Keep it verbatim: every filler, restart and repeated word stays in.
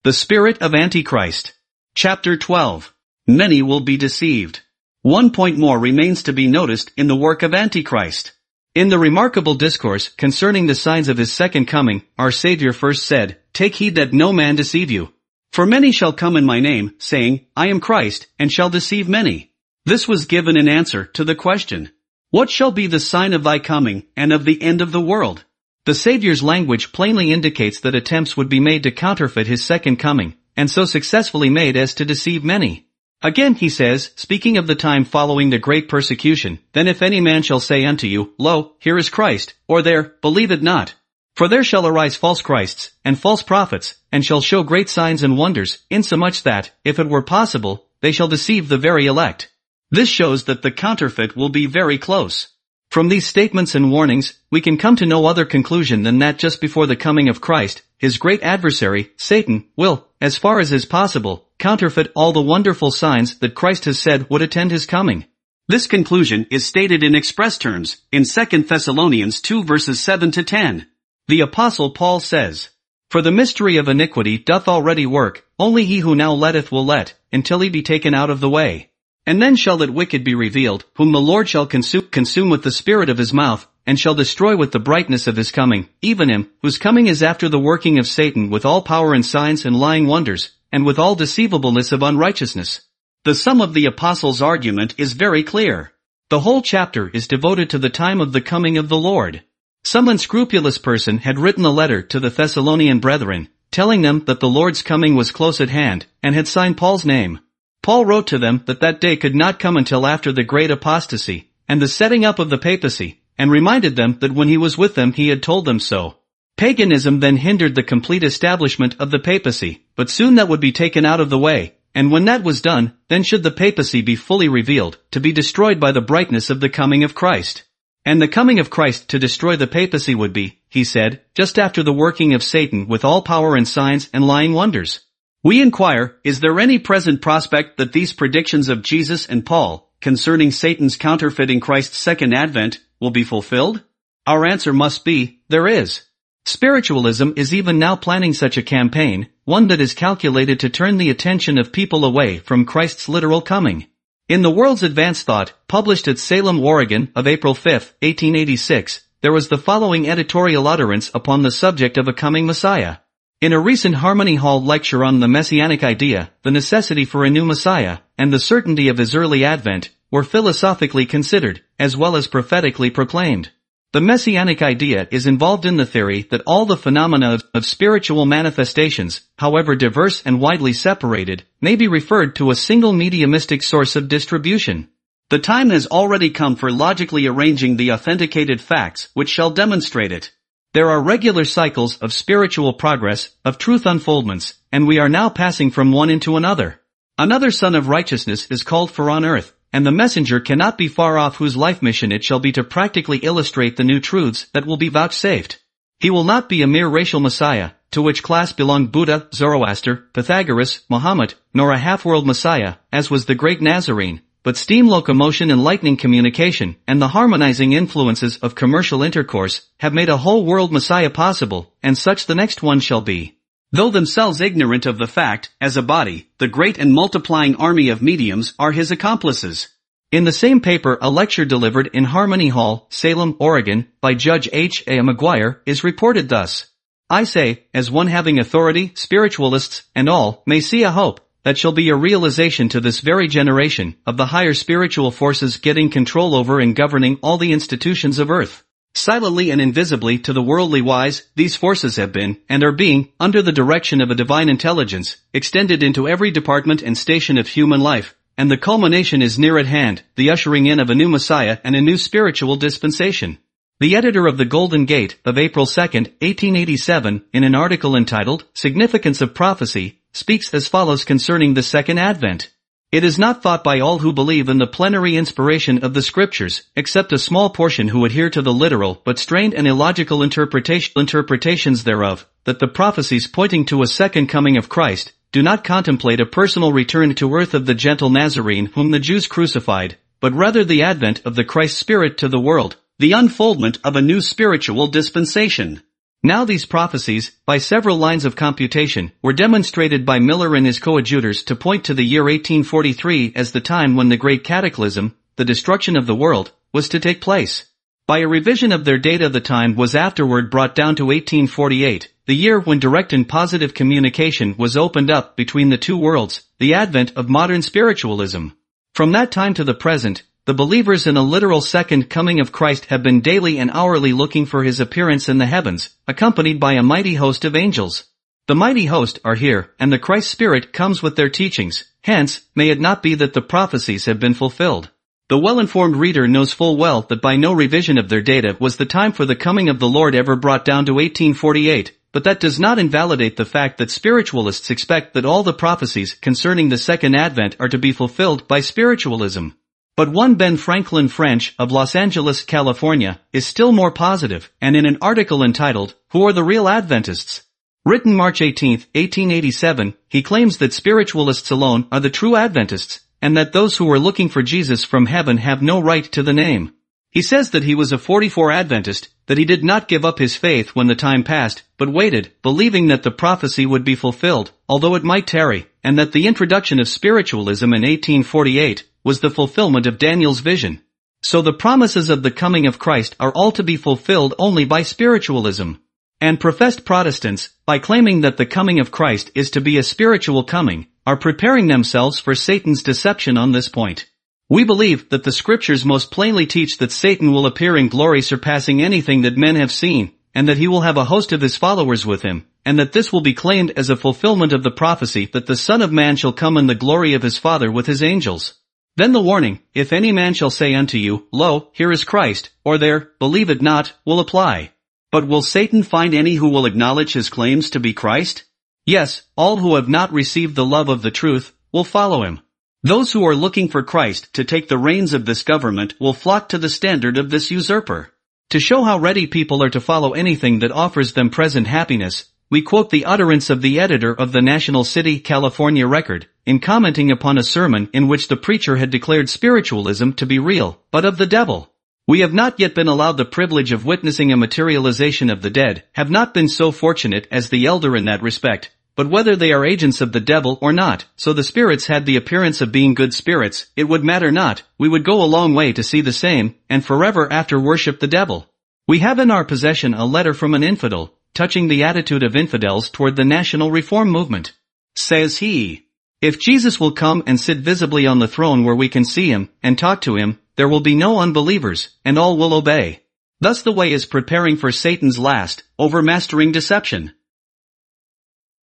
The Spirit of Antichrist. Chapter twelve. Many will be deceived. One point more remains to be noticed in the work of Antichrist. In the remarkable discourse concerning the signs of his second coming, our Savior first said, "Take heed that no man deceive you. For many shall come in my name, saying, I am Christ, and shall deceive many." This was given in answer to the question, "What shall be the sign of thy coming, and of the end of the world?" The Savior's language plainly indicates that attempts would be made to counterfeit his second coming, and so successfully made as to deceive many. Again he says, speaking of the time following the great persecution, "Then if any man shall say unto you, Lo, here is Christ, or there, believe it not. For there shall arise false Christs, and false prophets, and shall show great signs and wonders, insomuch that, if it were possible, they shall deceive the very elect." This shows that the counterfeit will be very close. From these statements and warnings, we can come to no other conclusion than that just before the coming of Christ, his great adversary, Satan, will, as far as is possible, counterfeit all the wonderful signs that Christ has said would attend his coming. This conclusion is stated in express terms, in Second Thessalonians two verses seven to ten. The Apostle Paul says, "For the mystery of iniquity doth already work, only he who now letteth will let, until he be taken out of the way. And then shall that wicked be revealed, whom the Lord shall consume, consume with the spirit of his mouth, and shall destroy with the brightness of his coming, even him, whose coming is after the working of Satan with all power and signs and lying wonders, and with all deceivableness of unrighteousness." The sum of the apostle's argument is very clear. The whole chapter is devoted to the time of the coming of the Lord. Some unscrupulous person had written a letter to the Thessalonian brethren, telling them that the Lord's coming was close at hand, and had signed Paul's name. Paul wrote to them that that day could not come until after the great apostasy, and the setting up of the papacy, and reminded them that when he was with them he had told them so. Paganism then hindered the complete establishment of the papacy, but soon that would be taken out of the way, and when that was done, then should the papacy be fully revealed, to be destroyed by the brightness of the coming of Christ. And the coming of Christ to destroy the papacy would be, he said, just after the working of Satan with all power and signs and lying wonders. We inquire, is there any present prospect that these predictions of Jesus and Paul, concerning Satan's counterfeiting Christ's second advent, will be fulfilled? Our answer must be, there is. Spiritualism is even now planning such a campaign, one that is calculated to turn the attention of people away from Christ's literal coming. In the World's Advanced Thought, published at Salem, Oregon, of April fifth, eighteen eighty-six, there was the following editorial utterance upon the subject of a coming Messiah. In a recent Harmony Hall lecture on the Messianic idea, the necessity for a new Messiah, and the certainty of his early advent, were philosophically considered, as well as prophetically proclaimed. The Messianic idea is involved in the theory that all the phenomena of, of spiritual manifestations, however diverse and widely separated, may be referred to a single mediumistic source of distribution. The time has already come for logically arranging the authenticated facts which shall demonstrate it. There are regular cycles of spiritual progress, of truth unfoldments, and we are now passing from one into another. Another Son of Righteousness is called for on earth, and the messenger cannot be far off whose life mission it shall be to practically illustrate the new truths that will be vouchsafed. He will not be a mere racial Messiah, to which class belong Buddha, Zoroaster, Pythagoras, Muhammad, nor a half-world Messiah, as was the great Nazarene, but steam locomotion and lightning communication, and the harmonizing influences of commercial intercourse, have made a whole world Messiah possible, and such the next one shall be. Though themselves ignorant of the fact, as a body, the great and multiplying army of mediums are his accomplices. In the same paper a lecture delivered in Harmony Hall, Salem, Oregon, by Judge H A McGuire, is reported thus. "I say, as one having authority, spiritualists, and all, may see a hope, that shall be a realization to this very generation, of the higher spiritual forces getting control over and governing all the institutions of earth. Silently and invisibly to the worldly wise, these forces have been, and are being, under the direction of a divine intelligence, extended into every department and station of human life, and the culmination is near at hand, the ushering in of a new Messiah and a new spiritual dispensation." The editor of the Golden Gate, of April second, eighteen eighty-seven, in an article entitled, "Significance of Prophecy," speaks as follows concerning the second advent. "It is not thought by all who believe in the plenary inspiration of the Scriptures, except a small portion who adhere to the literal but strained and illogical interpretation, interpretations thereof, that the prophecies pointing to a second coming of Christ, do not contemplate a personal return to earth of the gentle Nazarene whom the Jews crucified, but rather the advent of the Christ Spirit to the world, the unfoldment of a new spiritual dispensation. Now these prophecies, by several lines of computation, were demonstrated by Miller and his coadjutors to point to the year eighteen forty-three as the time when the Great Cataclysm, the destruction of the world, was to take place. By a revision of their data, the time was afterward brought down to eighteen forty-eight, the year when direct and positive communication was opened up between the two worlds, the advent of modern spiritualism. From that time to the present, the believers in a literal second coming of Christ have been daily and hourly looking for his appearance in the heavens, accompanied by a mighty host of angels. The mighty host are here, and the Christ Spirit comes with their teachings, hence, may it not be that the prophecies have been fulfilled. The well-informed reader knows full well that by no revision of their data was the time for the coming of the Lord ever brought down to eighteen forty-eight, but that does not invalidate the fact that spiritualists expect that all the prophecies concerning the second advent are to be fulfilled by spiritualism. But one Ben Franklin French of Los Angeles, California, is still more positive, and in an article entitled, "Who are the Real Adventists?" written March eighteenth, eighteen eighty-seven, he claims that spiritualists alone are the true Adventists, and that those who were looking for Jesus from heaven have no right to the name. He says that he was a forty-four Adventist, that he did not give up his faith when the time passed, but waited, believing that the prophecy would be fulfilled, although it might tarry, and that the introduction of spiritualism in eighteen forty-eight was the fulfillment of Daniel's vision. So the promises of the coming of Christ are all to be fulfilled only by spiritualism. And professed Protestants, by claiming that the coming of Christ is to be a spiritual coming, are preparing themselves for Satan's deception on this point. We believe that the scriptures most plainly teach that Satan will appear in glory surpassing anything that men have seen, and that he will have a host of his followers with him, and that this will be claimed as a fulfillment of the prophecy that the Son of Man shall come in the glory of his Father with his angels. Then the warning, "If any man shall say unto you, Lo, here is Christ," or there, "Believe it not," will apply. But will Satan find any who will acknowledge his claims to be Christ? Yes, all who have not received the love of the truth will follow him. Those who are looking for Christ to take the reins of this government will flock to the standard of this usurper. To show how ready people are to follow anything that offers them present happiness, we quote the utterance of the editor of the National City, California Record, in commenting upon a sermon in which the preacher had declared spiritualism to be real, but of the devil. "We have not yet been allowed the privilege of witnessing a materialization of the dead, have not been so fortunate as the elder in that respect, but whether they are agents of the devil or not, so the spirits had the appearance of being good spirits, it would matter not, we would go a long way to see the same, and forever after worship the devil." We have in our possession a letter from an infidel, touching the attitude of infidels toward the national reform movement. Says he, "If Jesus will come and sit visibly on the throne where we can see him, and talk to him, there will be no unbelievers, and all will obey." Thus the way is preparing for Satan's last, overmastering deception.